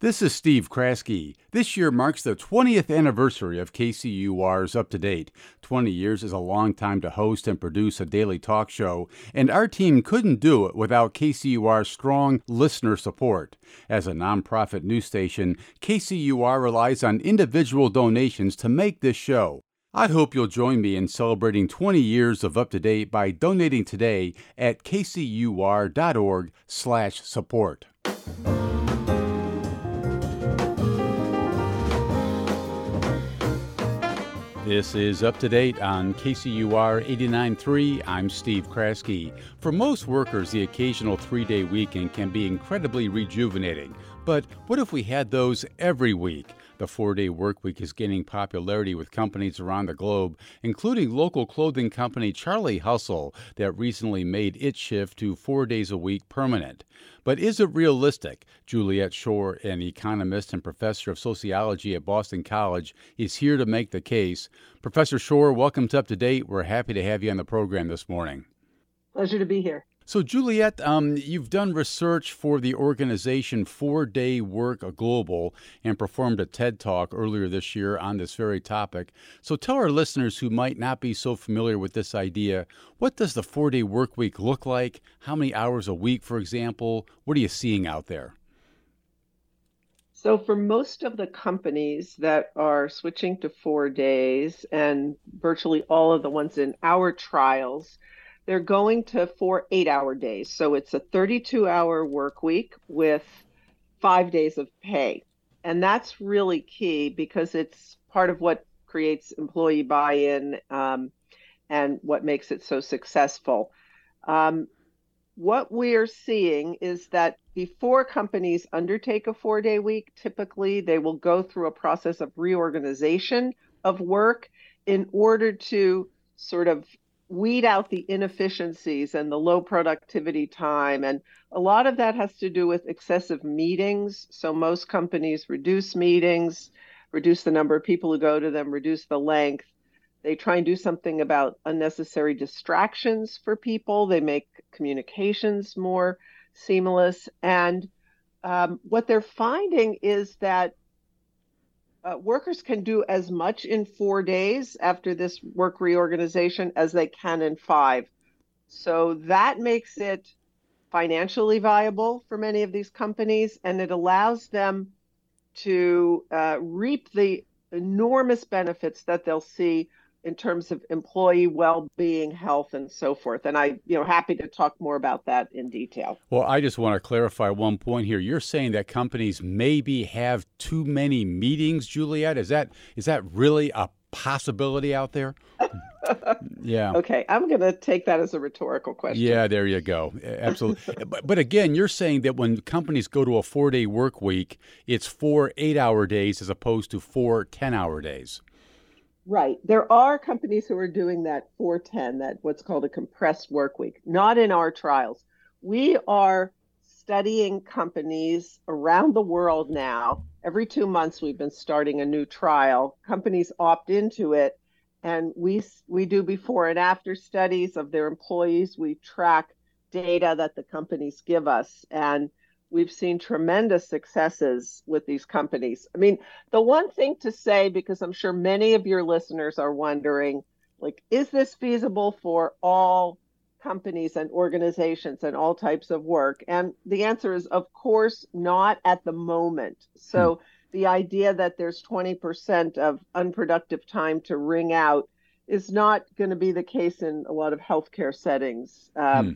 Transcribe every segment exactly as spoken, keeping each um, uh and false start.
This is Steve Kraske. This year marks the twentieth anniversary of K C U R's Up to Date. twenty years is a long time to host and produce a daily talk show, and our team couldn't do it without K C U R's strong listener support. As a nonprofit news station, K C U R relies on individual donations to make this show. I hope you'll join me in celebrating twenty years of Up to Date by donating today at kcur.org slash support. This is Up to Date on K C U R eighty-nine point three. I'm Steve Kraske. For most workers, the occasional three-day weekend can be incredibly rejuvenating. But what if we had those every week? The four-day work week is gaining popularity with companies around the globe, including local clothing company Charlie Hustle that recently made its shift to four days a week permanent. But is it realistic? Juliet Schor, an economist and professor of sociology at Boston College, is here to make the case. Professor Schor, welcome to Up to Date. We're happy to have you on the program this morning. Pleasure to be here. So, Juliet, um, you've done research for the organization Four Day Work Global and performed a TED Talk earlier this year on this very topic. So tell our listeners who might not be so familiar with this idea, what does the four-day work week look like? How many hours a week, for example? What are you seeing out there? So for most of the companies that are switching to four days, and virtually all of the ones in our trials, they're going to four eight-hour days. So it's a thirty-two hour work week with five days of pay. And that's really key because it's part of what creates employee buy-in um, and what makes it so successful. Um, what we're seeing is that before companies undertake a four-day week, typically they will go through a process of reorganization of work in order to sort of weed out the inefficiencies and the low productivity time. And a lot of that has to do with excessive meetings. So most companies reduce meetings, reduce the number of people who go to them, reduce the length. They try and do something about unnecessary distractions for people. They make communications more seamless. And um, what they're finding is that Uh, workers can do as much in four days after this work reorganization as they can in five. So that makes it financially viable for many of these companies, and it allows them to uh, reap the enormous benefits that they'll see in terms of employee well-being, health, and so forth. And I, you know, happy to talk more about that in detail. Well, I just want to clarify one point here. You're saying that companies maybe have too many meetings, Juliet. Is that is that really a possibility out there? Yeah. Okay, I'm going to take that as a rhetorical question. Yeah, there you go. Absolutely. but, but again, you're saying that when companies go to a four-day work week, it's four eight-hour days as opposed to four ten-hour days. Right. There are companies who are doing that four ten, that what's called a compressed work week, not in our trials. We are studying companies around the world now. Every two months, we've been starting a new trial. Companies opt into it, and we we do before and after studies of their employees. We track data that the companies give us, and we've seen tremendous successes with these companies. I mean, the one thing to say, because I'm sure many of your listeners are wondering, like, is this feasible for all companies and organizations and all types of work? And the answer is, of course, not at the moment. So hmm. the idea that there's twenty percent of unproductive time to wring out is not going to be the case in a lot of healthcare settings. Um, hmm.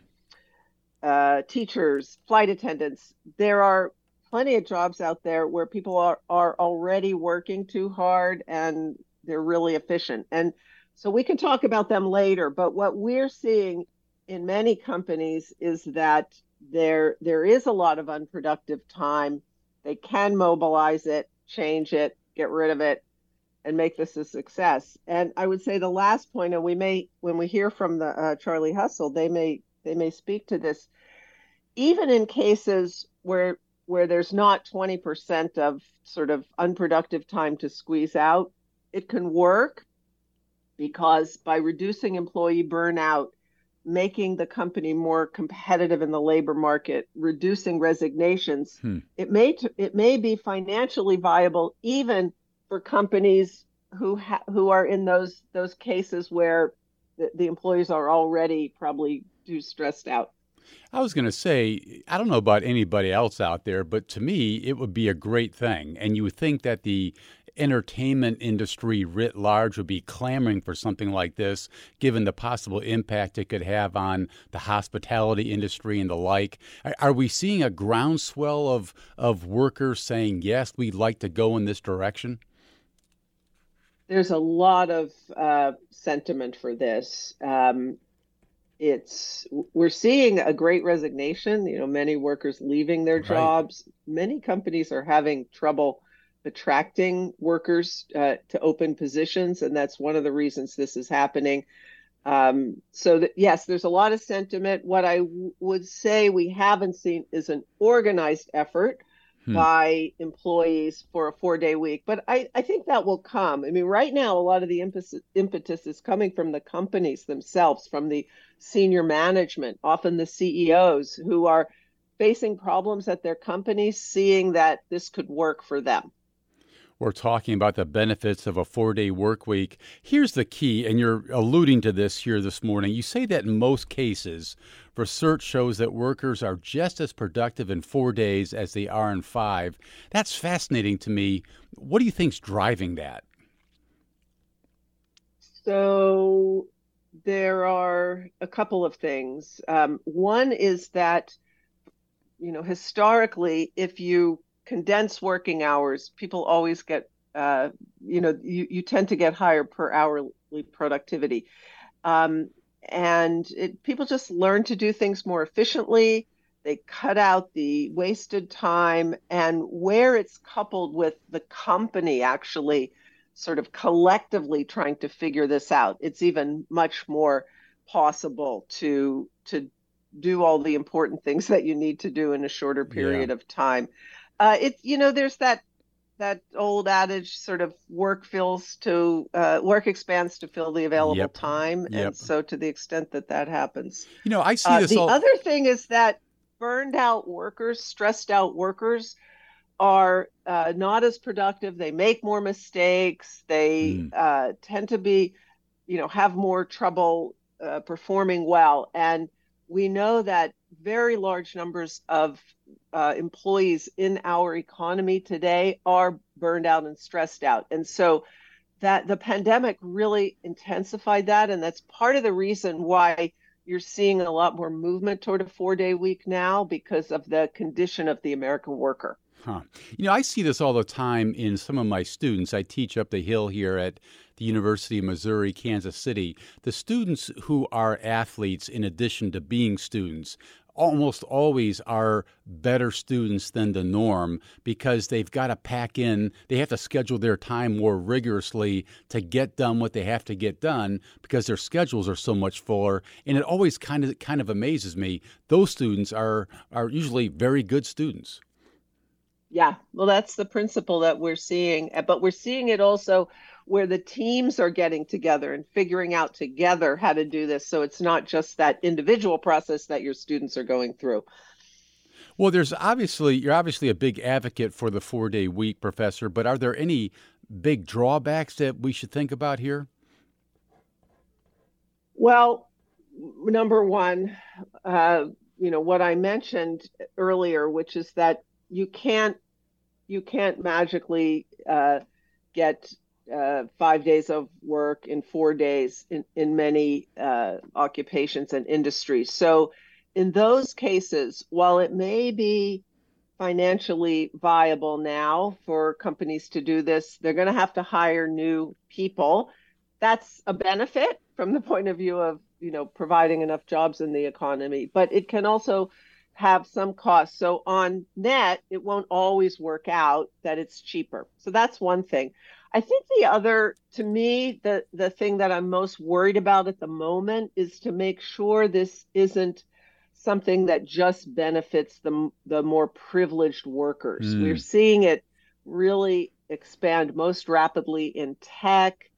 Uh, teachers, flight attendants. There are plenty of jobs out there where people are, are already working too hard and they're really efficient. And so we can talk about them later. But what we're seeing in many companies is that there there is a lot of unproductive time. They can mobilize it, change it, get rid of it, and make this a success. And I would say the last point, and we may, when we hear from the uh, Charlie Hustle, they may They may speak to this. Even in cases where where there's not twenty percent of sort of unproductive time to squeeze out, it can work because by reducing employee burnout, making the company more competitive in the labor market, reducing resignations, Hmm. it may it may be financially viable even for companies who ha- who are in those those cases where the, the employees are already probably too stressed out. I was going to say, I don't know about anybody else out there, but to me, it would be a great thing. And you would think that the entertainment industry writ large would be clamoring for something like this, given the possible impact it could have on the hospitality industry and the like. Are, are we seeing a groundswell of, of workers saying, yes, we'd like to go in this direction? There's a lot of uh, sentiment for this. Um, it's we're seeing a great resignation, you know, many workers leaving their Right. jobs. Many companies are having trouble attracting workers uh, to open positions, and that's one of the reasons this is happening. Um, so that yes, there's a lot of sentiment. What I w- would say we haven't seen is an organized effort Hmm. by employees for a four day week, but I, I think that will come. I mean, right now, a lot of the impetus, impetus is coming from the companies themselves, from the senior management, often the C E Os who are facing problems at their companies, seeing that this could work for them. We're talking about the benefits of a four day work week. Here's the key, and you're alluding to this here this morning. You say that in most cases, research shows that workers are just as productive in four days as they are in five. That's fascinating to me. What do you think's driving that? So there are a couple of things. Um, one is that, you know, historically, if you condense working hours, people always get, uh, you know, you, you tend to get higher per hourly productivity. Um, and it, people just learn to do things more efficiently. They cut out the wasted time, and where it's coupled with the company actually sort of collectively trying to figure this out, it's even much more possible to to do all the important things that you need to do in a shorter Yeah. period of time. Uh, it's you know there's that that old adage sort of work fills to uh, work expands to fill the available Yep. time, and Yep. so to the extent that that happens, You know, I see uh, this the all. other thing is that burned out workers, stressed out workers are uh, not as productive. They make more mistakes. They Hmm. uh, tend to be, you know, have more trouble uh, performing well. And we know that very large numbers of uh, employees in our economy today are burned out and stressed out. And so that the pandemic really intensified that. And that's part of the reason why you're seeing a lot more movement toward a four day week now because of the condition of the American worker. Huh. You know, I see this all the time in some of my students. I teach up the hill here at the University of Missouri, Kansas City. The students who are athletes, in addition to being students, almost always are better students than the norm because they've got to pack in, they have to schedule their time more rigorously to get done what they have to get done because their schedules are so much fuller. And it always kind of kind of amazes me. Those students are are usually very good students. Yeah, well, that's the principle that we're seeing, uh, but we're seeing it also where the teams are getting together and figuring out together how to do this. So it's not just that individual process that your students are going through. Well, there's obviously, you're obviously a big advocate for the four day week, Professor, but are there any big drawbacks that we should think about here? Well, number one, uh, you know, what I mentioned earlier, which is that you can't you can't magically uh, get uh, five days of work in four days in, in many uh, occupations and industries. So, in those cases, while it may be financially viable now for companies to do this, they're going to have to hire new people. That's a benefit from the point of view of, you know, providing enough jobs in the economy, but it can also have some costs. So on net, it won't always work out that it's cheaper. So that's one thing. I think the other, to me, the the thing that I'm most worried about at the moment is to make sure this isn't something that just benefits the the more privileged workers. We're Hmm. seeing it really expand most rapidly in tech,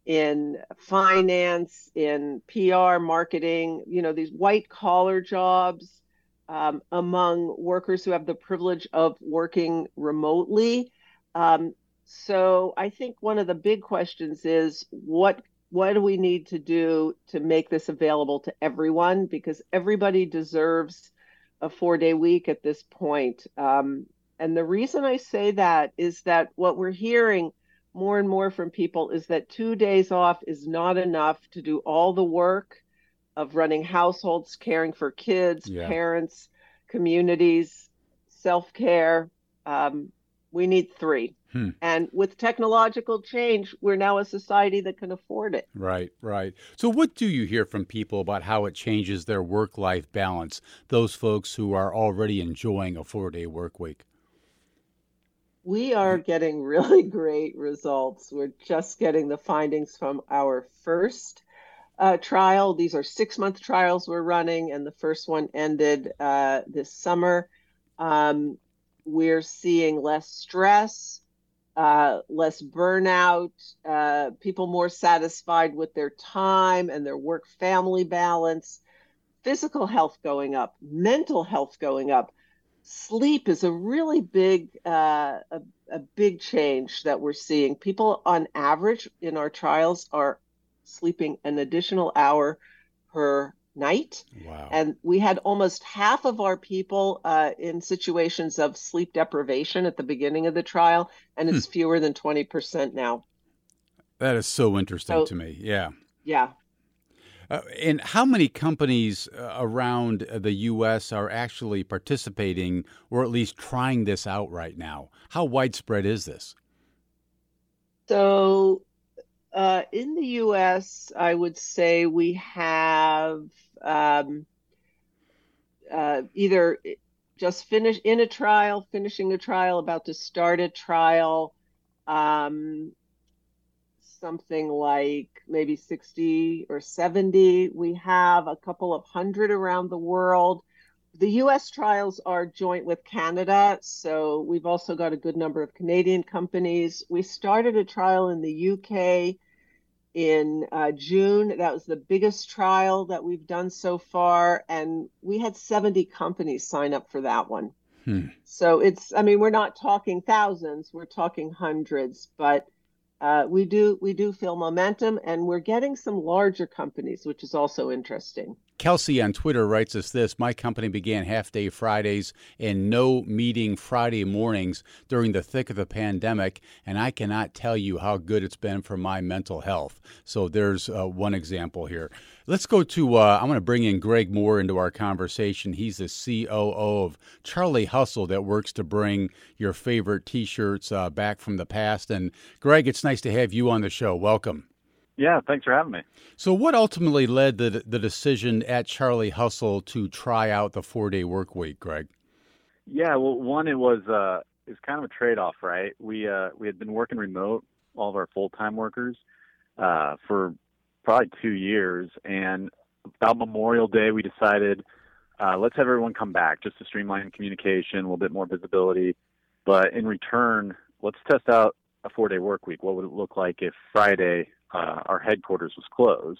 in finance, in P R, marketing, you know, these white collar jobs um, among workers who have the privilege of working remotely. Um, so I think one of the big questions is what what do we need to do to make this available to everyone? Because everybody deserves a four-day week at this point. Um, and the reason I say that is that what we're hearing more and more from people is that two days off is not enough to do all the work of running households, caring for kids, Yeah. parents, communities, self-care. Um, we need three. Hmm. And with technological change, we're now a society that can afford it. Right, right. So what do you hear from people about how it changes their work-life balance, those folks who are already enjoying a four-day work week? We are getting really great results. We're just getting the findings from our first uh, trial. These are six-month trials we're running, and the first one ended uh, this summer. Um, we're seeing less stress, uh, less burnout, uh, people more satisfied with their time and their work-family balance, physical health going up, mental health going up. Sleep is a really big uh, a, a big change that we're seeing. People on average in our trials are sleeping an additional hour per night. Wow. And we had almost half of our people uh, in situations of sleep deprivation at the beginning of the trial, and Hmm. it's fewer than twenty percent now. That is so interesting So, to me. Yeah. yeah. Uh, and how many companies uh, around the U S are actually participating or at least trying this out right now? How widespread is this? So, uh, in the U S, I would say we have um, uh, either just finish in a trial, finishing a trial, about to start a trial, um, something like maybe sixty or seventy. We have a couple of hundred around the world. The U S trials are joint with Canada, so we've also got a good number of Canadian companies. We started a trial in the U K in uh, June. That was the biggest trial that we've done so far, and we had seventy companies sign up for that one. Hmm. So it's, I mean, we're not talking thousands, we're talking hundreds, but uh, we do we do feel momentum, and we're getting some larger companies, which is also interesting. Kelsey on Twitter writes us this: my company began half-day Fridays and no meeting Friday mornings during the thick of the pandemic, and I cannot tell you how good it's been for my mental health. So there's uh, one example here. Let's go to, uh, I'm going to bring in Greg Moore into our conversation. He's the C O O of Charlie Hustle that works to bring your favorite T-shirts uh, back from the past. And Greg, it's nice to have you on the show. Welcome. Yeah, thanks for having me. So what ultimately led the the decision at Charlie Hustle to try out the four-day work week, Greg? Yeah, well, one, it was uh, it was kind of a trade-off, right? We uh, we had been working remote, all of our full-time workers, uh, for probably two years, and about Memorial Day, we decided uh, let's have everyone come back just to streamline communication, a little bit more visibility, but in return, let's test out a four-day work week. What would it look like if Friday uh, our headquarters was closed?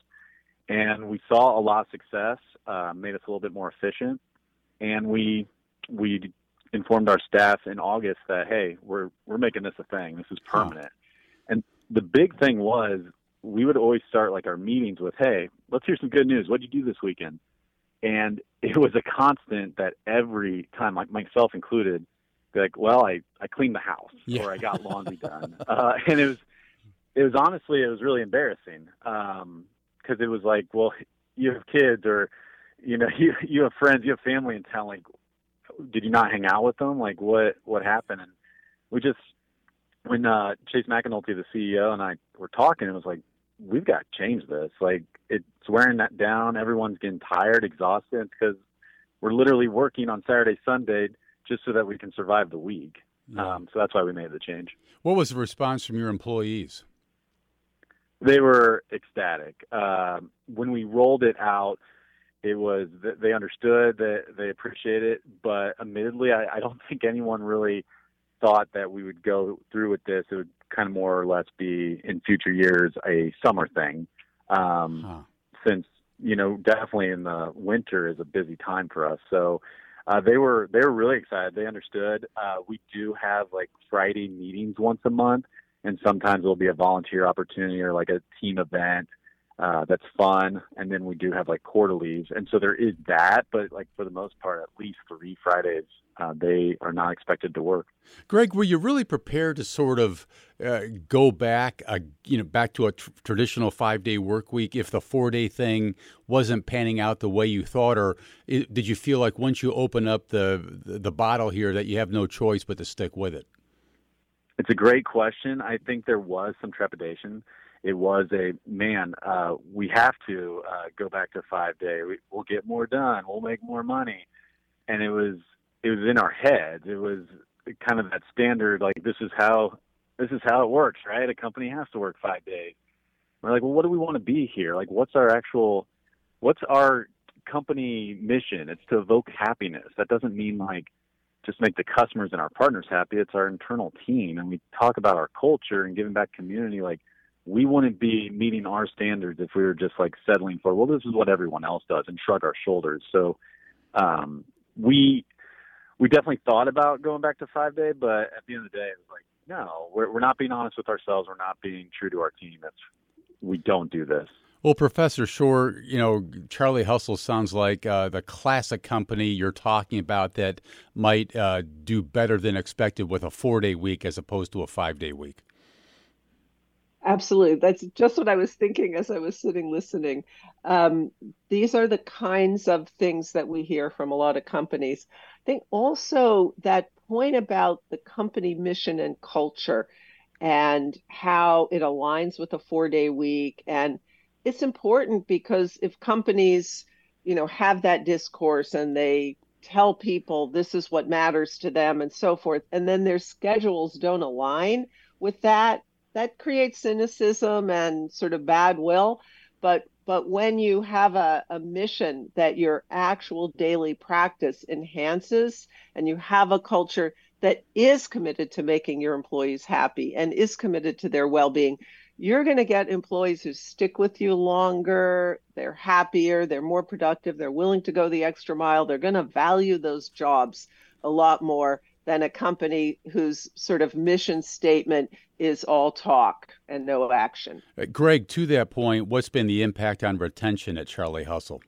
And we saw a lot of success, uh, made us a little bit more efficient, and we we informed our staff in August that, hey, we're we're making this a thing. This is permanent. Huh. And the big thing was we would always start like our meetings with, hey, let's hear some good news. What did you do this weekend? And it was a constant that every time, like myself included, like, well, I, I cleaned the house yeah. or I got laundry done. Uh, and it was, it was honestly, it was really embarrassing. Um, cause it was like, well, you have kids or, you know, you, you have friends, you have family in town. Like, did you not hang out with them? Like what, what happened? And we just, when, uh, Chase McAnulty, the C E O, and I were talking, it was like, we've got to change this. Like it's wearing that down. Everyone's getting tired, exhausted because we're literally working on Saturday, Sunday, just so that we can survive the week. Yeah. Um, so that's why we made the change. What was the response from your employees? They were ecstatic. Um, when we rolled it out, it was, they understood that they appreciate it, but admittedly, I, I don't think anyone really thought that we would go through with this, it would kind of more or less be in future years a summer thing. Um, huh. Since, you know, definitely in the winter is a busy time for us. So uh, they were they were really excited. They understood. Uh, we do have like Friday meetings once a month, and sometimes there'll be a volunteer opportunity or like a team event. Uh, that's fun. And then we do have like quarterlies. And so there is that, but like for the most part, at least three Fridays, uh, they are not expected to work. Greg, were you really prepared to sort of uh, go back, uh, you know, back to a tr- traditional five day work week if the four day thing wasn't panning out the way you thought? Or it, did you feel like once you open up the, the, the bottle here that you have no choice but to stick with it? It's a great question. I think there was some trepidation. It was a, man, uh, we have to uh, go back to five day. We, we'll get more done. We'll make more money. And it was, it was in our heads. It was kind of that standard, like, this is how, this is how it works, right? A company has to work five days. We're like, well, what do we want to be here? Like, what's our actual, what's our company mission? It's to evoke happiness. That doesn't mean like just make the customers and our partners happy. It's our internal team. And we talk about our culture and giving back community. Like, we wouldn't be meeting our standards if we were just like settling for, well, this is what everyone else does and shrug our shoulders. So um, we we definitely thought about going back to five day, but at the end of the day, it was like, no, we're, we're not being honest with ourselves. We're not being true to our team. That's, we don't do this. Well, Professor Shore, you know, Charlie Hustle sounds like uh, the classic company you're talking about that might uh, do better than expected with a four-day week as opposed to a five-day week. Absolutely. That's just what I was thinking as I was sitting listening. Um, these are the kinds of things that we hear from a lot of companies. I think also that point about the company mission and culture and how it aligns with a four-day week. And it's important because if companies, you know, have that discourse and they tell people this is what matters to them and so forth, and then their schedules don't align with that, that creates cynicism and sort of bad will. But but when you have a, a mission that your actual daily practice enhances and you have a culture that is committed to making your employees happy and is committed to their well-being, you're going to get employees who stick with you longer, they're happier, they're more productive, they're willing to go the extra mile, they're going to value those jobs a lot more than a company whose sort of mission statement is all talk and no action. Uh, Greg, to that point, what's been the impact on retention at Charlie Hustle?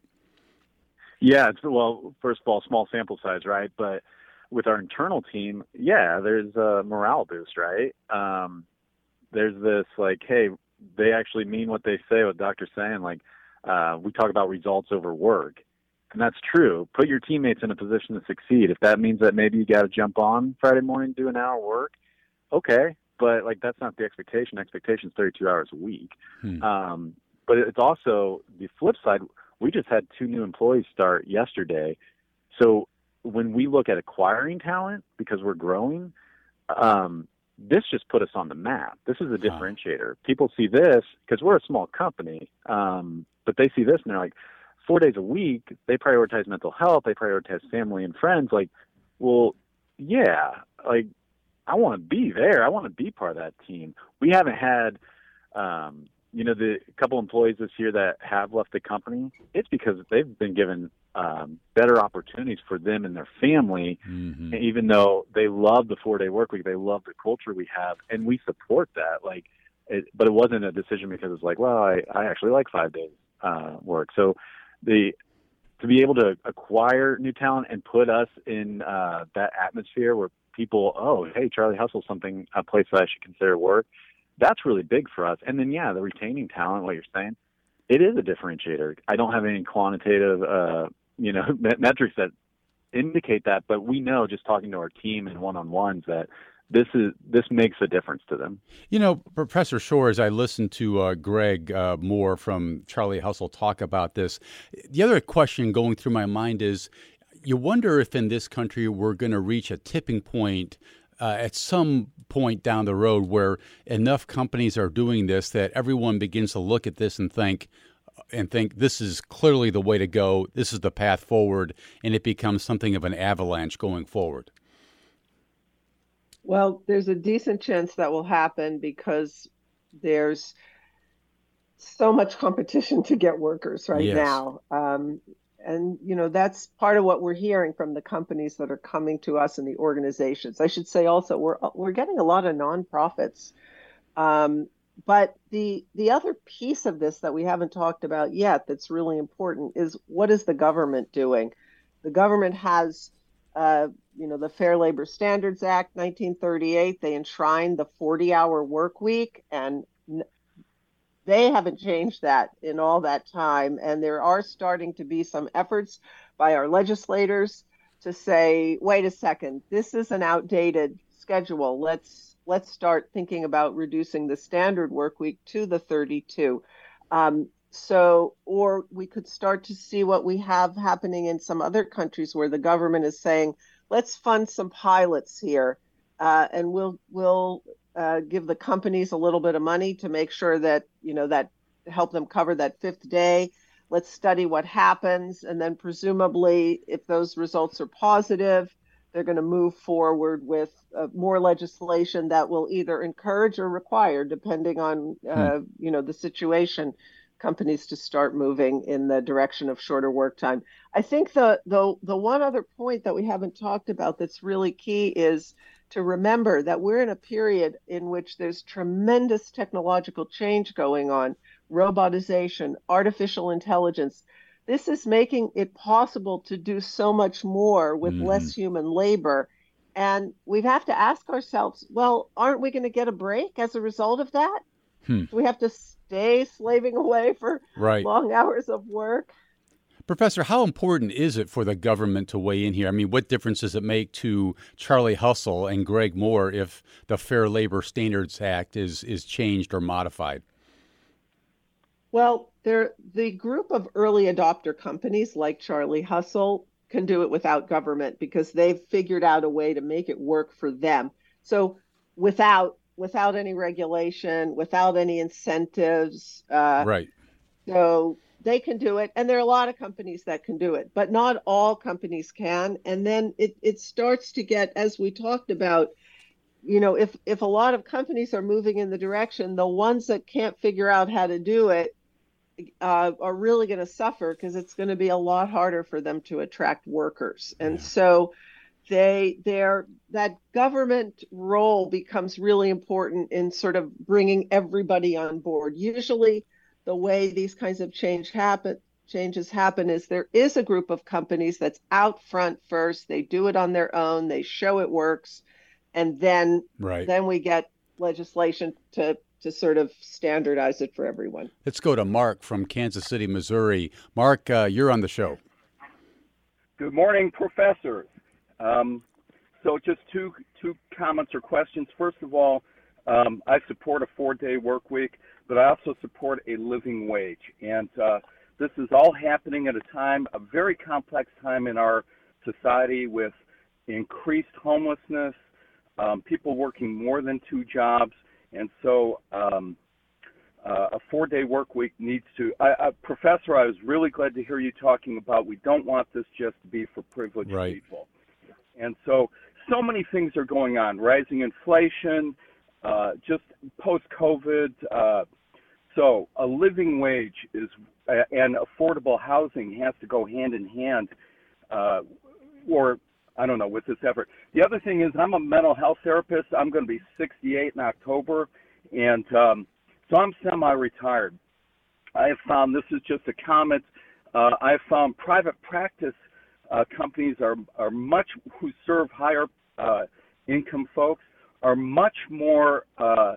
Yeah, it's, well, first of all, small sample size, right? But with our internal team, yeah, there's a morale boost, right? Um, there's this like, hey, they actually mean what they say, what doctor's saying. Like, uh, we talk about results over work. And that's true. Put your teammates in a position to succeed. If that means that maybe you got to jump on Friday morning, do an hour work, okay. But like, that's not the expectation. Expectation is thirty-two hours a week. Hmm. Um, but it's also the flip side. We just had two new employees start yesterday. So when we look at acquiring talent, because we're growing, um, this just put us on the map. This is a differentiator. People see this because we're a small company, um, but they see this and they're like, four days a week, they prioritize mental health, they prioritize family and friends. Like, well, yeah, like, I want to be there. I want to be part of that team. We haven't had, um, you know, the couple employees this year that have left the company. It's because they've been given um, better opportunities for them and their family. Mm-hmm. And even though they love the four-day work week, they love the culture we have, and we support that. Like, it, but it wasn't a decision because it's like, well, I, I actually like five days uh, work. So the to be able to acquire new talent and put us in uh, that atmosphere where people, oh, hey, Charlie Hustle's something, a place that I should consider work, that's really big for us. And then, yeah, the retaining talent, what you're saying, it is a differentiator. I don't have any quantitative, uh, you know, metrics that indicate that, but we know just talking to our team and one-on-ones that this is this makes a difference to them. You know, Professor Shore, as I listened to uh, Greg uh, Moore from Charlie Hustle talk about this, the other question going through my mind is, you wonder if in this country we're going to reach a tipping point uh, at some point down the road where enough companies are doing this that everyone begins to look at this and think, and think this is clearly the way to go, this is the path forward, and it becomes something of an avalanche going forward. Well, there's a decent chance that will happen because there's so much competition to get workers right Yes. now. Um, and, you know, that's part of what we're hearing from the companies that are coming to us and the organizations. I should say also, we're we're getting a lot of nonprofits. Um, but the the other piece of this that we haven't talked about yet that's really important is what is the government doing? The government has, uh, you know, the Fair Labor Standards Act, nineteen thirty-eight. They enshrined the forty-hour work week, and they haven't changed that in all that time. And there are starting to be some efforts by our legislators to say, wait a second, this is an outdated schedule. Let's let's start thinking about reducing the standard work week to the thirty-two. Um, so, or we could start to see what we have happening in some other countries where the government is saying, let's fund some pilots here, uh, and we'll we'll uh, give the companies a little bit of money to make sure that, you know, that help them cover that fifth day. Let's study what happens. And then presumably, if those results are positive, they're going to move forward with uh, more legislation that will either encourage or require, depending on, Hmm. uh, you know, the situation, companies to start moving in the direction of shorter work time. I think the, the, the one other point that we haven't talked about that's really key is to remember that we're in a period in which there's tremendous technological change going on, robotization, artificial intelligence. This is making it possible to do so much more with Hmm. less human labor. And we have to ask ourselves, well, aren't we going to get a break as a result of that? Hmm. Do we have to stay slaving away for Right. long hours of work? Professor, how important is it for the government to weigh in here? I mean, what difference does it make to Charlie Hustle and Greg Moore if the Fair Labor Standards Act is is changed or modified? Well, there, the group of early adopter companies like Charlie Hustle can do it without government because they've figured out a way to make it work for them. So without without any regulation, without any incentives, uh, Right. so they can do it. And there are a lot of companies that can do it, but not all companies can. And then it, it starts to get, as we talked about, you know, if if a lot of companies are moving in the direction, the ones that can't figure out how to do it uh, are really going to suffer because it's going to be a lot harder for them to attract workers. And Yeah. so they their that government role becomes really important in sort of bringing everybody on board. Usually the way these kinds of change happen changes happen is there is a group of companies that's out front first. They do it on their own, they show it works, and then Right. then we get legislation to to sort of standardize it for everyone. Let's go to Mark from Kansas City, Missouri. Mark, uh, you're on the show. Good morning, professors. Um, so just two two comments or questions. First of all, um, I support a four-day work week, but I also support a living wage. And uh, this is all happening at a time, a very complex time in our society with increased homelessness, um, people working more than two jobs. And so um, uh, a four-day work week needs to, I, I, Professor, I was really glad to hear you talking about we don't want this just to be for privileged Right. people. And so, so many things are going on, rising inflation, uh, just post-COVID. Uh, so a living wage is, uh, and affordable housing has to go hand in hand, uh, or I don't know, with this effort. The other thing is I'm a mental health therapist. I'm going to be sixty-eight in October, and um, so I'm semi-retired. I have found, this is just a comment, uh, I have found private practice uh, companies are, are much, who serve higher uh, income folks, are much more uh,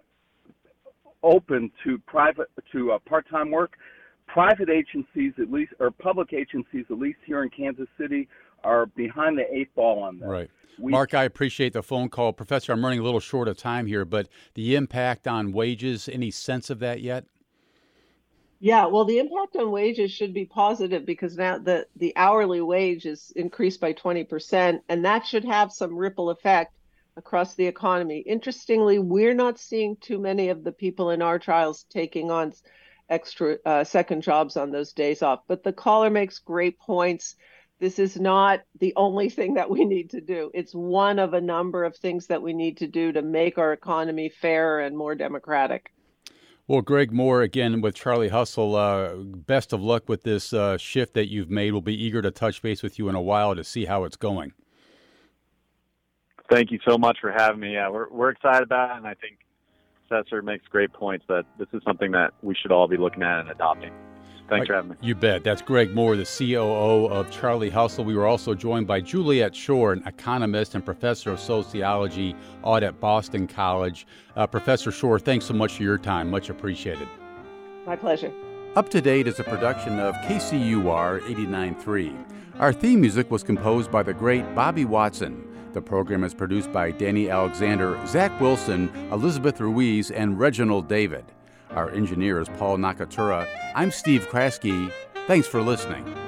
open to private, to uh, part-time work. Private agencies, at least, or public agencies, at least here in Kansas City, are behind the eight ball on this. Right. We, Mark, I appreciate the phone call. Professor, I'm running a little short of time here, but the impact on wages, any sense of that yet? Yeah, well, the impact on wages should be positive because now the, the hourly wage is increased by twenty percent, and that should have some ripple effect across the economy. Interestingly, we're not seeing too many of the people in our trials taking on extra uh, second jobs on those days off. But the caller makes great points. This is not the only thing that we need to do. It's one of a number of things that we need to do to make our economy fairer and more democratic. Well, Greg Moore, again, with Charlie Hustle, uh, best of luck with this uh, shift that you've made. We'll be eager to touch base with you in a while to see how it's going. Thank you so much for having me. Yeah, we're we're excited about it, and I think Cesar makes great points that this is something that we should all be looking at and adopting. Thanks for having me. You bet. That's Greg Moore, the C O O of Charlie Hustle. We were also joined by Juliet Schor, an economist and professor of sociology out at Boston College. Uh, Professor Schor, thanks so much for your time. Much appreciated. My pleasure. Up to Date is a production of K C U R eighty-nine point three. Our theme music was composed by the great Bobby Watson. The program is produced by Danny Alexander, Zach Wilson, Elizabeth Ruiz, and Reginald David. Our engineer is Paul Nakatura. I'm Steve Kraske. Thanks for listening.